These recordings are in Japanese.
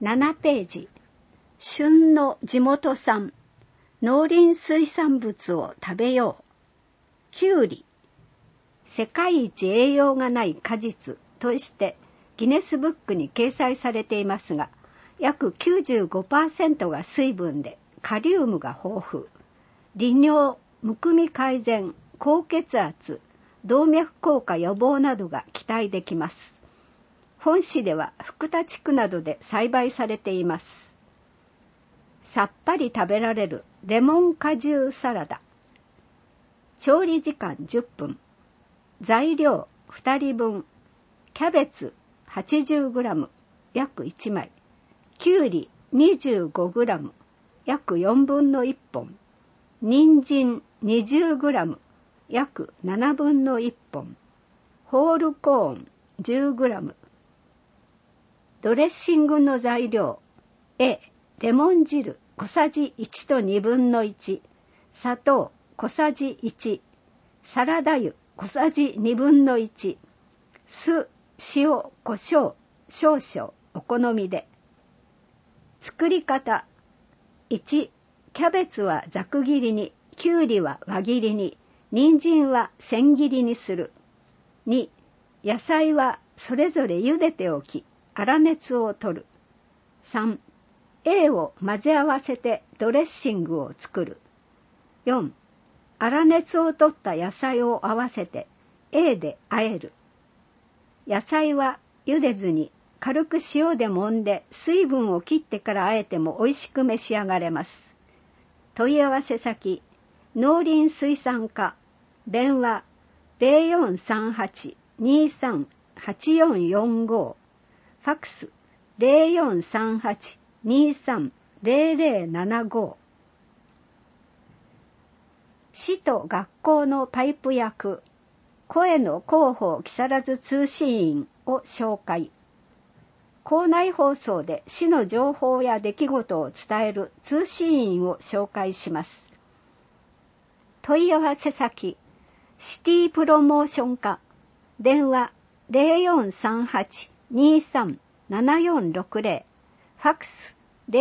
7ページ。旬の地元産農林水産物を食べよう。きゅうり。世界一栄養がない果実としてギネスブックに掲載されていますが、約 95% が水分でカリウムが豊富。利尿、むくみ改善、高血圧、動脈硬化予防などが期待できます。本市では福田地区などで栽培されています。さっぱり食べられるレモン果汁サラダ。調理時間10分。材料2人分。キャベツ 80g 約1枚。きゅうり 25g 約4分の1本。人参 20g 約7分の1本。ホールコーン 10g。ドレッシングの材料。A、レモン汁小さじ1と2分の1。砂糖小さじ1。サラダ油小さじ2分の1。酢、塩、胡椒少々お好みで。作り方。1、キャベツはざく切りに、きゅうりは輪切りに、人参は千切りにする。2、野菜はそれぞれ茹でておき、粗熱を取る。3、A を混ぜ合わせてドレッシングを作る。4、粗熱を取った野菜を合わせて A で和える。野菜は茹でずに軽く塩で揉んで水分を切ってから和えても美味しく召し上がれます。問い合わせ先、農林水産課、電話 0438-23-8445、ファックス 0438-23-0075。市と学校のパイプ役、声の広報木更津通信員を紹介。校内放送で市の情報や出来事を伝える通信員を紹介します。問い合わせ先、シティプロモーション課、電話 0438-23-7460、ファックス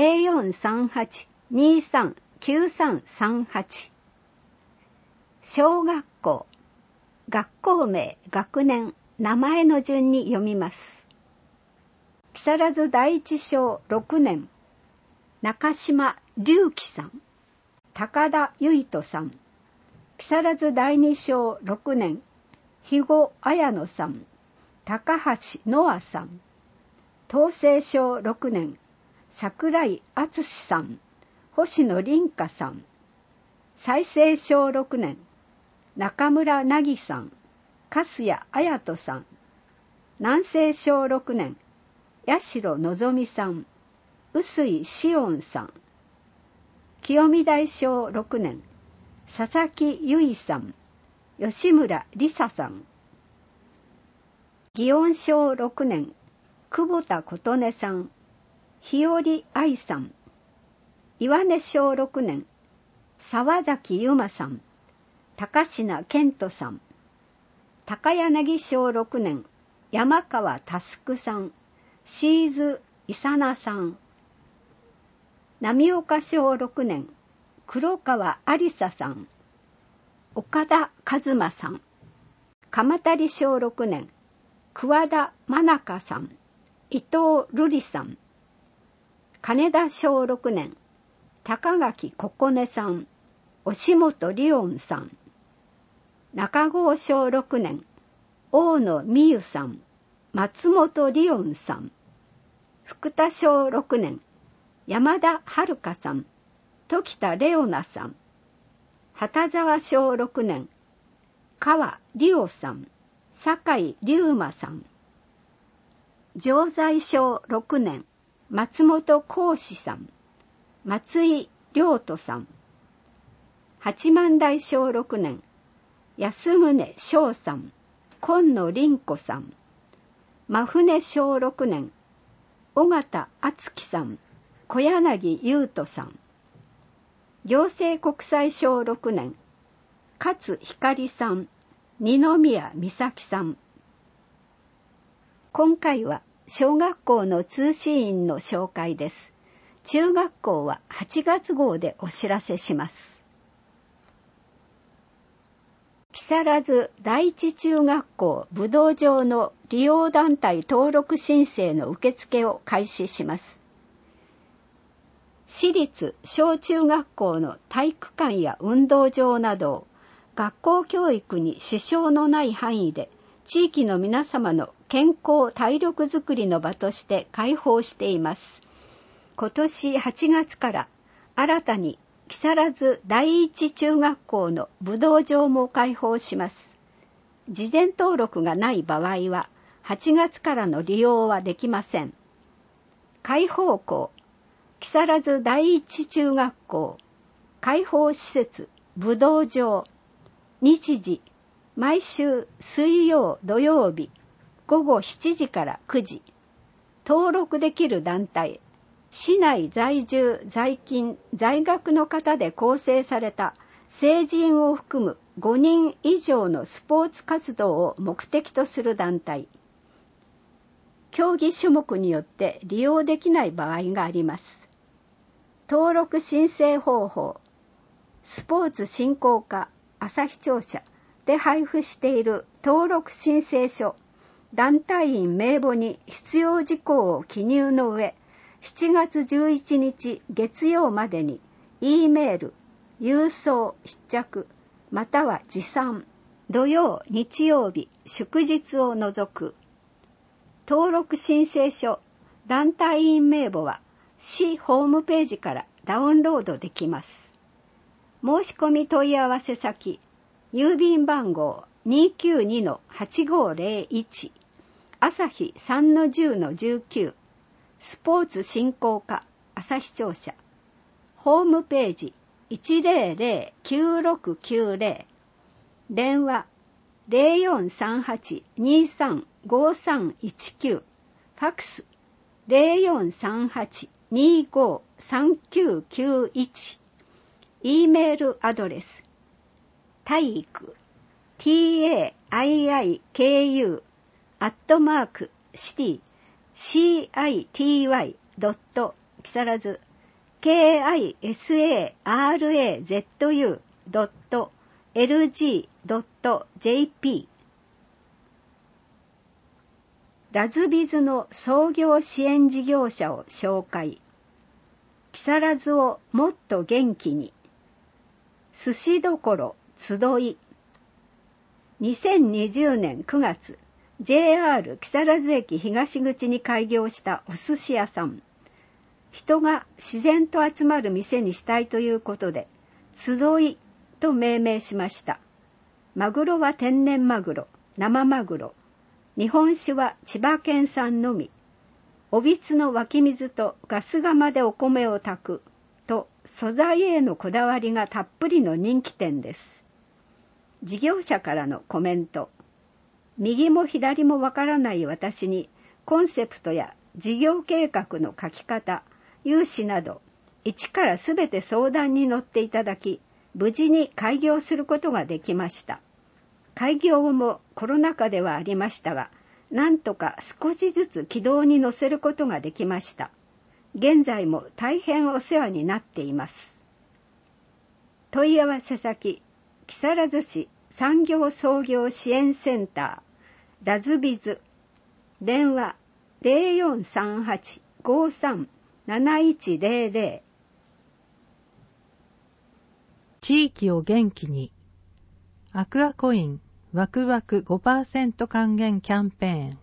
0438-23-9338。小学校、学校名、学年、名前の順に読みます。木更津第一小6年、中島隆樹さん、高田唯斗さん。木更津第二小6年、肥後綾乃さん、高橋ノアさん。東西小6年、桜井敦さん、星野凛香さん。済生小6年、中村凪さん、粕谷綾人さん。南西小6年、八代のぞみさん、臼井紫音さん。清見台小6年、佐々木由衣さん、吉村理沙さん。祇園小6年、久保田琴音さん、日和愛さん。岩根小6年、沢崎由馬さん、高階健人さん。高柳小6年、山川佑さん、シーズ伊佐奈さん。浪岡小6年、黒川有沙さん、岡田和馬さん。鎌足小6年、桑田真中さん、伊藤瑠璃さん。金田小6年、高垣ここねさん、押本理音さん。中郷小6年、大野美優さん、松本理音さん。福田小6年、山田遥さん、時田レオナさん。旗沢小6年、川理央さん、酒井龍馬さん。常在小6年、松本幸志さん、松井亮斗さん。八幡台小6年、安宗翔さん、今野凛子さん。真船小6年、尾形敦樹さん、小柳優斗さん。行政国際小6年、勝光さん、二宮美咲さん。今回は小学校の通信員の紹介です。中学校は8月号でお知らせします。木更津第一中学校武道場の利用団体登録申請の受付を開始します。私立小中学校の体育館や運動場などを学校教育に支障のない範囲で地域の皆様の健康体力づくりの場として開放しています。今年8月から新たに木更津第一中学校の武道場も開放します。事前登録がない場合は8月からの利用はできません。開放校木更津第一中学校開放施設武道場日時毎週水曜土曜日午後7時から9時登録できる団体市内在住在勤在学の方で構成された成人を含む5人以上のスポーツ活動を目的とする団体。競技種目によって利用できない場合があります。登録申請方法、スポーツ振興課朝日庁舎で配布している登録申請書、団体員名簿に必要事項を記入の上、7月11日月曜までに E メール、郵送、必着、または持参、土曜、日曜日、祝日を除く。登録申請書、団体員名簿は市ホームページからダウンロードできます。申し込み問い合わせ先、郵便番号 292-8501 朝日 3-10-19 スポーツ振興課朝日庁舎ホームページ 100-9690 電話 0438-235319 ファクス 0438-253991 E メールアドレス体育 TAIIKU @city city.木更津 kisarazu.lg.jp ラズビズの創業支援事業者を紹介。木更津をもっと元気に。寿司どころ集い。2020年9月、JR 木更津駅東口に開業したお寿司屋さん。人が自然と集まる店にしたいということで、集いと命名しました。マグロは天然マグロ、生マグロ。日本酒は千葉県産のみ。おびつの湧き水とガス釜でお米を炊くと素材へのこだわりがたっぷりの人気店です。事業者からのコメント。右も左もわからない私にコンセプトや事業計画の書き方、融資など一からすべて相談に乗っていただき、無事に開業することができました。開業後もコロナ禍ではありましたが、なんとか少しずつ軌道に乗せることができました。現在も大変お世話になっています。問い合わせ先、木更津市産業創業支援センター、ラズビズ、電話 0438-53-7100 地域を元気にアクアコインワクワク 5% 還元キャンペーン。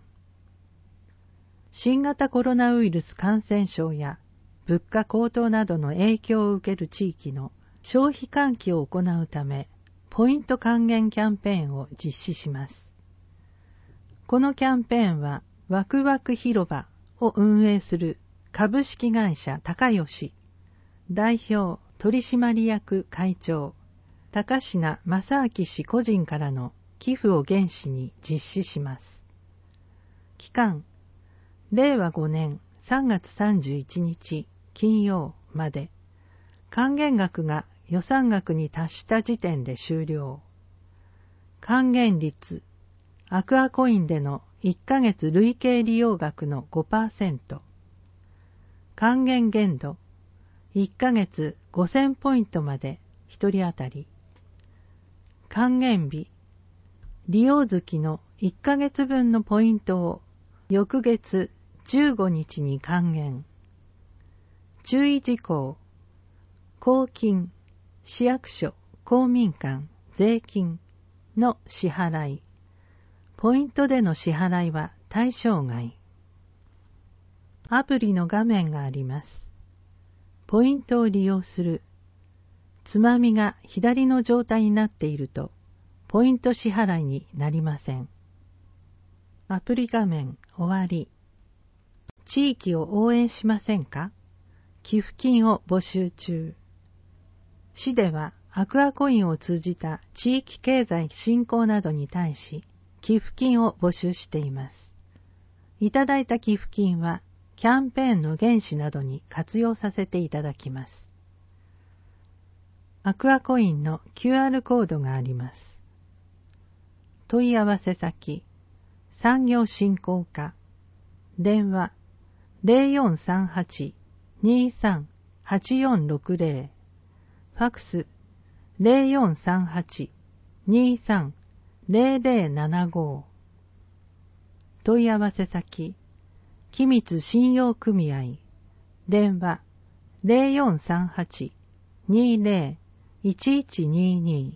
新型コロナウイルス感染症や物価高騰などの影響を受ける地域の消費喚起を行うため、ポイント還元キャンペーンを実施します。このキャンペーンはワクワク広場を運営する株式会社高吉代表取締役会長高階正明氏個人からの寄付を原資に実施します。期間、令和5年3月31日金曜まで、還元額が予算額に達した時点で終了。還元率、アクアコインでの 1ヶ月累計利用額の 5%。還元限度、1ヶ月5000ポイントまで1人当たり。還元日、利用月の1ヶ月分のポイントを翌月15日に還元。注意事項、公金、市役所、公民館、税金の支払い。ポイントでの支払いは対象外。アプリの画面があります。ポイントを利用する。つまみが左の状態になっていると、ポイント支払いになりません。アプリ画面終わり。地域を応援しませんか？寄付金を募集中。市ではアクアコインを通じた地域経済振興などに対し、寄付金を募集しています。いただいた寄付金はキャンペーンの原資などに活用させていただきます。アクアコインの QR コードがあります。問い合わせ先、産業振興課、電話 0438-23-8460、ファクス 0438-23-0075。問い合わせ先、君津信用組合、電話 0438-20-1122。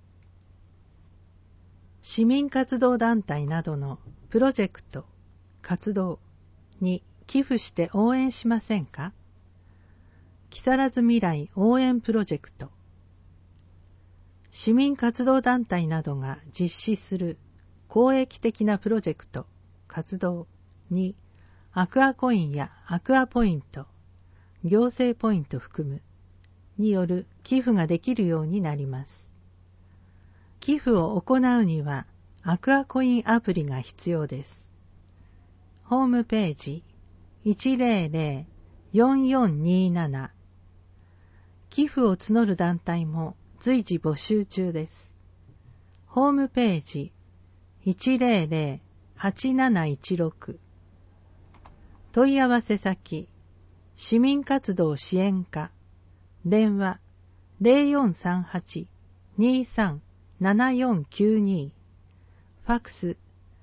市民活動団体などのプロジェクト、活動に寄付して応援しませんか？木更津未来応援プロジェクト。市民活動団体などが実施する公益的なプロジェクト、活動にアクアコインやアクアポイント、行政ポイント含むによる寄付ができるようになります。寄付を行うにはアクアコインアプリが必要です。ホームページ 100-4427。寄付を募る団体も随時募集中です。ホームページ 100-8716。問い合わせ先、市民活動支援課、電話 0438-23-7492、ファクス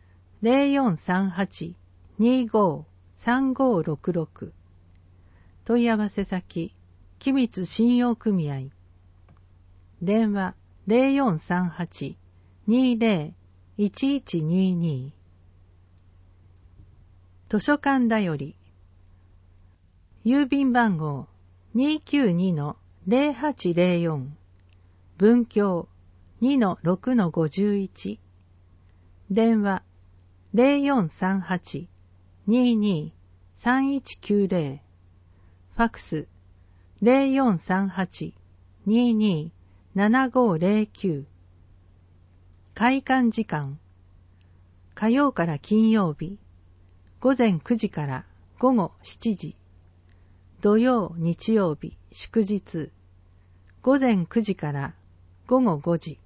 0438-25-3566。問い合わせ先、君津信用組合、電話 0438-20-1122。図書館だより、郵便番号 292-0804、文京 2-6-51、電話 0438-22-3190、ファクス 0438-22-7509。開館時間、火曜から金曜日、午前9時から午後7時、土曜、日曜日、祝日、午前9時から午後5時。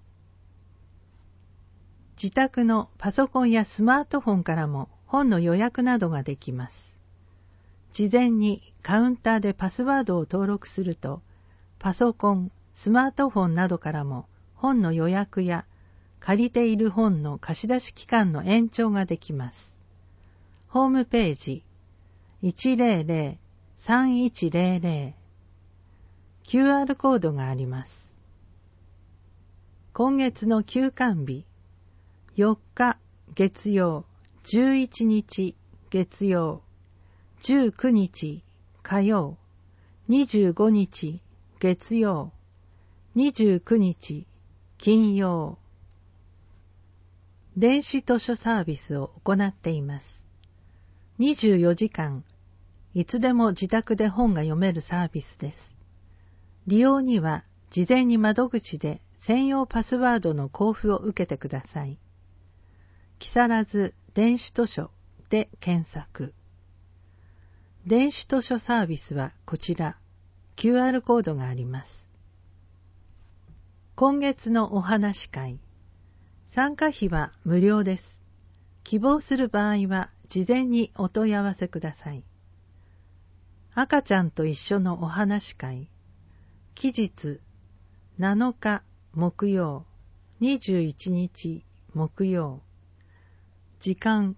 自宅のパソコンやスマートフォンからも本の予約などができます。事前にカウンターでパスワードを登録すると、パソコン、スマートフォンなどからも本の予約や借りている本の貸し出し期間の延長ができます。ホームページ 100-3100。QR コードがあります。今月の休館日、4日月曜、11日月曜、19日火曜、25日月曜、29日金曜。電子図書サービスを行っています。24時間、いつでも自宅で本が読めるサービスです。利用には事前に窓口で専用パスワードの交付を受けてください。木更津電子図書で検索。電子図書サービスはこちら、QR コードがあります。今月のお話会、参加費は無料です。 希望する場合は事前にお問い合わせください。赤ちゃんと一緒のお話会、期日7日木曜、21日木曜、時間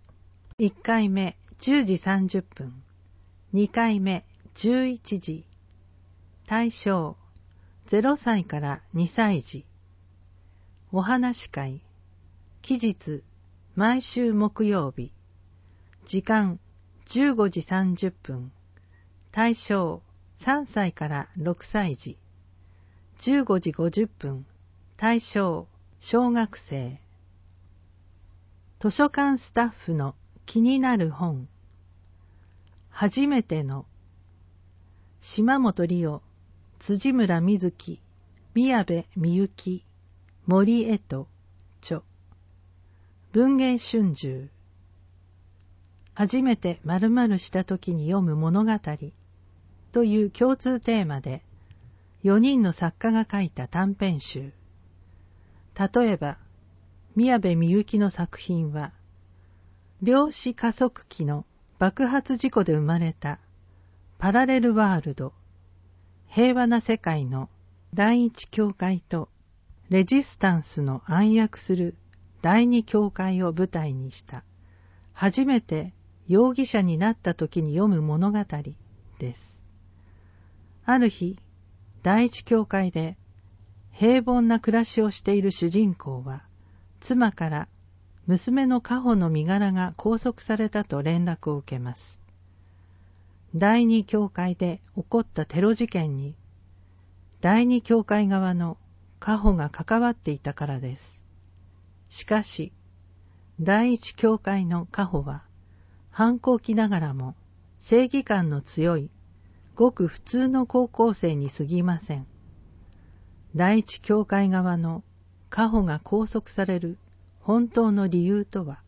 1回目10時30分、2回目11時、対象0歳から2歳児、お話会、期日毎週木曜日、時間15時30分、対象3歳から6歳児、15時50分、対象小学生。図書館スタッフの気になる本、初めての島本理生、辻村瑞希、宮部みゆき、森江戸著、文藝春秋。初めて〇〇した時に読む物語という共通テーマで4人の作家が書いた短編集。例えば宮部みゆきの作品は、量子加速器の爆発事故で生まれたパラレルワールド、平和な世界の第一教会とレジスタンスの暗躍する第二教会を舞台にした初めて容疑者になった時に読む物語です。ある日、第一教会で平凡な暮らしをしている主人公は、妻から娘のカホの身柄が拘束されたと連絡を受けます。第二教会で起こったテロ事件に、第二教会側のカホが関わっていたからです。しかし、第一教会のカホは、反抗期ながらも正義感の強い、ごく普通の高校生に過ぎません。第一教会側のカホが拘束される本当の理由とは、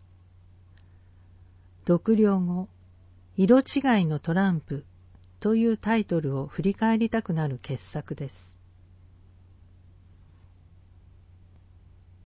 読了後、色違いのトランプというタイトルを振り返りたくなる傑作です。